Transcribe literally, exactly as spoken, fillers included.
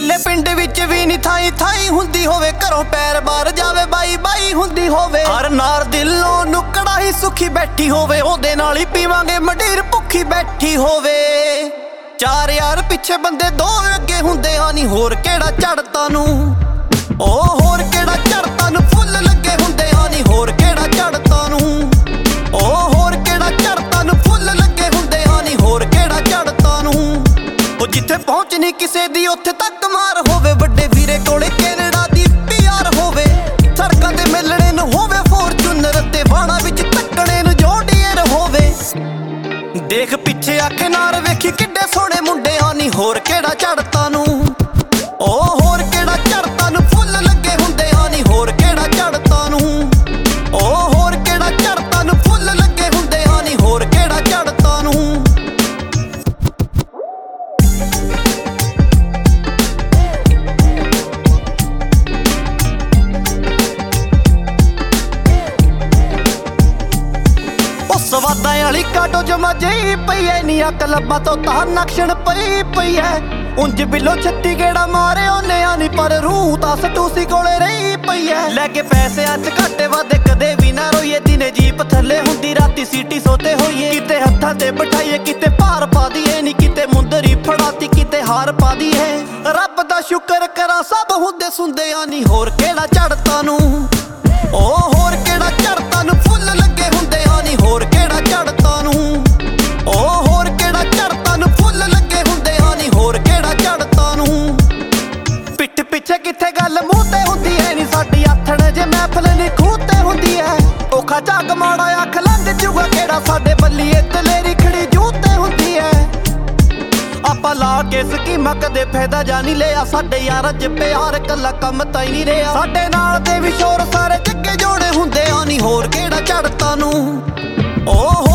ਕੱਲੇ ਪਿੰਡ ਵਿੱਚ ਵੀ ਨੀ ਥਾਈ ਥਾਈ ਹੁੰਦੀ ਹੋਵੇ, ਘਰੋਂ ਪੈਰ ਬਾਹਰ ਜਾਵੇ ਬਾਈ ਬਾਈ ਹੁੰਦੀ ਹੋਵੇ। ਹਰ ਨਾਰ ਦਿਲੋਂ ਨੁਕੜਾ ਹੀ ਸੁਖੀ ਬੈਠੀ ਹੋਵੇ, ਉਹਦੇ ਨਾਲ ਹੀ ਪੀਵਾਂਗੇ ਮੰਡੀਰ ਭੁੱਖੀ ਬੈਠੀ ਹੋਵੇ। ਚਾਰ ਯਾਰ ਪਿੱਛੇ ਬੰਦੇ ਦੋ ਅੱਗੇ ਹੁੰਦੇ ਆ ਨੀ, ਹੋਰ ਕਿਹੜਾ ਝੜਤਾ ਨੂੰ ਉਹ ਹੋਰ ਕਿਹੜਾ ਝੜਤਾ ਨੂੰ ਫੁੱਲ ਲੱਗੇ ਹੁੰਦੇ ਆ ਨੀ, ਹੋਰ ਕਿਹੜਾ ਝੜਤਾ ਨੂੰ ਉਹ ਹੋਰ ਕਿਹੜਾ ਝੜਤਾ ਨੂੰ ਫੁੱਲ ਲੱਗੇ ਹੁੰਦੇ ਆ ਨੀ, ਹੋਰ ਕਿਹੜਾ ਝੜਤਾ ਨੂੰ। ਉਹ ਜਿੱਥੇ ਪਹੁੰਚ ਨਹੀਂ ਕਿਸੇ ਦੀ ਉੱਥੇ ਤੱਕ ਮਾਰ ਹੋਵੇ, ਵੱਡੇ ਵੀਰੇ ਕੋਲੇ ਕੈਨੇਡਾ ਦੀ ਪੀ ਆਰ ਹੋਵੇ। ਸੜਕਾਂ ਤੇ ਮਿਲਣੇ ਨੂੰ ਹੋਵੇ ਫੋਰਚੂਨਰ, ਤੇ ਵਾੜਾ ਵਿੱਚ ਤੱਕਣੇ ਨੂੰ ਜੋਡੀਅਰ ਹੋਵੇ। ਦੇਖ ਪਿੱਛੇ ਅੱਖ ਨਾਲ ਵੇਖੀ ਕਿੱਡੇ ਸੋਹਣੇ ਮੁੰਡੇ ਆ ਨੀ, ਹੋਰ ਕਿਹੜਾ ਝੜਤਾ ਨੂੰ ਉਹ ਹੋਰ ਕਿਹੜਾ ਝੜਤਾ ਨੂੰ ਫੁੱਲ ਲੱਗੇ ਹੁੰਦੇ ਆ ਨੀ, ਹੋਰ ਕਿਹੜਾ ਝੜਤਾ ਨੂੰ ਉਹ ਹੋਰ ਕਿਹੜਾ ਝੜਤਾ ਨੂੰ ਫੁੱਲ ਲੱਗੇ ਹੁੰਦੇ ਆ ਨੀ, ਹੋਰ ਕਿਹੜਾ ਝੜਤਾ ਨੂੰ। ਸਵਾਦਾਂ ਵਾਲੀ ਕਾਟੋ ਜਮਾ ਜਈ ਪਈ ਐ ਨੀ, ਅਕ ਲੱਭਾ ਤੋਂ ਤਾਂ ਨਕਸ਼ਣ ਪਈ ਪਈ ਐ। ਉਂਝ ਬਿੱਲੋ ਛੱਤੀ ਗੇੜਾ ਮਾਰੇ ਉਹਨੇ ਆ ਨੀ, ਪਰ ਰੂਹ ਤਾਂ ਸਟੂਸੀ ਕੋਲੇ ਰਹੀ ਪਈ ਐ। ਲੈ ਕੇ ਪੈਸਿਆਂ ਚ ਘਾਟੇ ਵਾਦੇ ਕਦੇ ਵੀ ਨਾ ਰੋਈਏ, ਦਿਨੇ ਜੀਪ ਥੱਲੇ ਹੁੰਦੀ ਰਾਤੀ ਸੀਟੀ ਸੋਤੇ ਹੋਈਏ। ਕਿਤੇ ਹੱਥਾਂ ਤੇ ਬਿਠਾਈਏ ਕਿਤੇ ਭਾਰ ਪਾ ਦੀਏ ਨੀ, ਕਿਤੇ ਮੁੰਦਰੀ ਫੜਾਤੀ ਕਿਤੇ ਹਾਰ ਪਾ ਦੀਏ। ਰੱਬ ਦਾ ਸ਼ੁਕਰ ਕਰਾਂ ਸਭ ਹੁੰਦੇ ਸੁਣਦੇ ਆ ਨੀ, ਹੋਰ ਕਿਹੜਾ ਝੜਤਾ ਨੂੰ ਉਹ ਹੋਰ ਕਿਹੜਾ ਝੜਤਾ ਨੂੰ ਫੁੱਲ ਲੱਗੇ ਹੁੰਦੇ ਆ ਨੀ, ਹੋਰ ਕਿਹੜਾ ਝੜਤਾ ਨੂੰ ਉਹ ਹੋਰ ਕਿਹੜਾ ਝੜਤਾ ਨੂੰ ਫੁੱਲ ਲੱਗੇ ਹੁੰਦੇ ਆ ਨੀ, ਹੋਰ ਕਿਹੜਾ ਝੜਤਾ ਨੂੰ। ਪਿੱਠ ਪਿੱਛੇ ਕਿੱਥੇ ਗੱਲ ਮੂੰਹ ਤੇ ਹੁੰਦੀ ਐ ਨੀ, ਸਾਡੀ ਆਥਣ ਜੇ ਮਹਿਫਲ ਨੀ ਖੂਹ ਤੇ ਹੁੰਦੀ ਐ। ਔਖਾ ਝੱਗ ਮਾੜਾ ਅੱਖ ਲੰਘ ਜੂਗਾ ਕਿਹੜਾ, ਸਾਡੇ ਬੱਲੀਏ ਦਲੇਰੀ ਖੜੀ ਜੂਹ ਤੇ ਹੁੰਦੀ ਐ। ਆਪਾਂ ਲਾ ਕੇ ਸਕੀਮਾਂ ਕਦੇ ਫਾਇਦਾ ਜਾ ਨਹੀਂ ਲਿਆ, ਸਾਡੇ ਯਾਰਾਂ ਚ ਪਿਆਰ ਕੱਲਾ ਕੰਮ ਤਾਂ ਹੀ ਨਹੀਂ ਰਿਹਾ। ਸਾਡੇ ਨਾਲ ਦੇ ਵੀ ਸ਼ੋਰ ਸਾਰੇ ਜੱਗੇ ਜੋੜੇ ਹੁੰਦੇ ਆ ਨੀ, ਹੋਰ ਕਿਹੜਾ ਝੜਤਾ ਨੂੰ ਉਹ